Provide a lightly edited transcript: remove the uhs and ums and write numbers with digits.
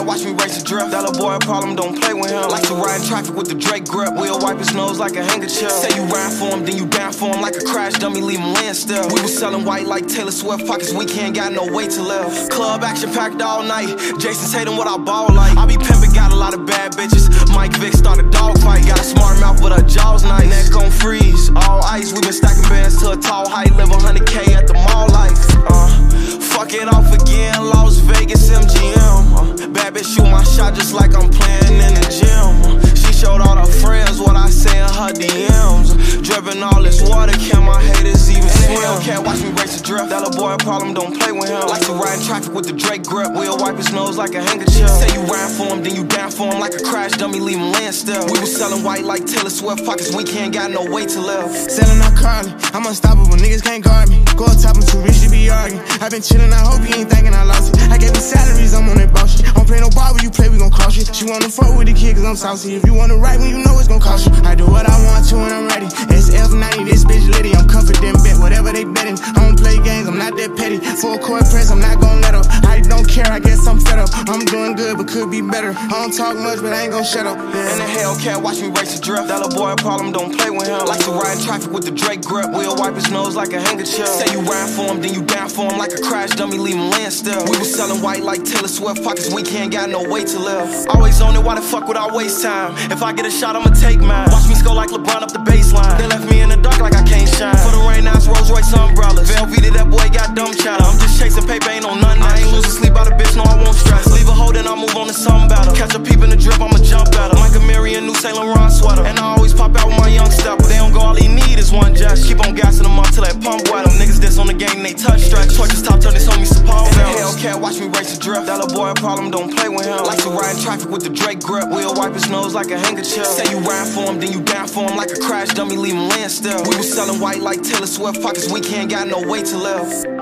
Hellcat, watch me race the drift. That little boy a problem, don't play with him. Like to ride in traffic with the Drake grip. We'll wipe his nose like a handkerchief. Say you ride for him, then you down for him like a crash dummy, leave him laying still. We was selling white like Taylor Swift. Pockets weekend, got no way to live. Club action packed all night. Jason Tatum, what I ball like. I be pimpin', got a lot of bad bitches. Mike Vick start a dog fight. Got a smart mouth, but her jaw's nice. Neck gon' freeze, all ice. We been stacking bands to a tall height. Live 100K at the mall life. Fuck it off again, Las Vegas MGM. Bad bitch shoot my shot just like I'm playing in the gym. She showed all her friends what I say in her DMs. Drippin' all this water, can my haters even swim? Hellcat, watch me race the drift. That little boy a problem, don't play with him. Like to ride in traffic with the Drake grip. We'll wipe his nose like a handkerchief. Say you ride for him, then you down for him like a crash dummy, leave him laying still. We was selling white like Taylor Swift. Pockets weekend, got no way to live. Selling out Carly, I'm unstoppable, niggas can't guard me. Go up top, I'm too rich to be arguing. I been chillin', I hope you ain't thinking I lost it. I gave me salaries, I'm on that boss shit. Don't play no ball, when you play, we gon' cross shit. She wanna fuck with the kid, cause I'm saucy. If you wanna write when you know it's gon' cost you. I do what I want to when I'm ready. SF90, this bitch litty, I'm confident, bet whatever they betting. I don't play games, I'm not that petty. Full court press, I'm not gon' let up. I don't care, I guess I'm fed up. I'm doing good, but could be better. I don't talk much, but I ain't gon' shut up. In the Hellcat, watch me race the drift. That little boy a problem, don't play with him. Like to ride in traffic with the Drake grip. We'll wipe his nose like a handkerchief. Say you ride for him, then you down for him like a crash dummy, leave him laying still. We was selling white like Taylor Swift. Pockets weekend, got no way to live. Always on it, why the fuck would I waste time? If I get a shot, I'ma take mine. Watch me score like LeBron up the baseline. They left me in the dark like I can't shine. For the rain, nice Rolls Royce umbrellas. Velveeta, that boy got dumb chatter. I'm just chasing paper, ain't on nothing. I ain't losing sleep by the bitch, no I won't stress. Leave a hold and I'll move on to something better. Catch a peep in the drip, I'ma jump at her. Like a Marion, new Saint Laurent sweater. And I always pop out with my young stepper. They don't go, all he need is one just. Keep on gassing them up till that pump wet them. Niggas diss on the game, they touch stretch. Torches top, turn this homie support. In the Hellcat, watch me race the drift. That little boy a problem, don't play with him. Like to ride in traffic with the Drake grip. We'll wipe his nose like a handkerchief. Say you ride for him, then you down for him like a crash dummy, leave him laying still. We was selling white like Taylor Swift. Pockets weekend, got no way to live.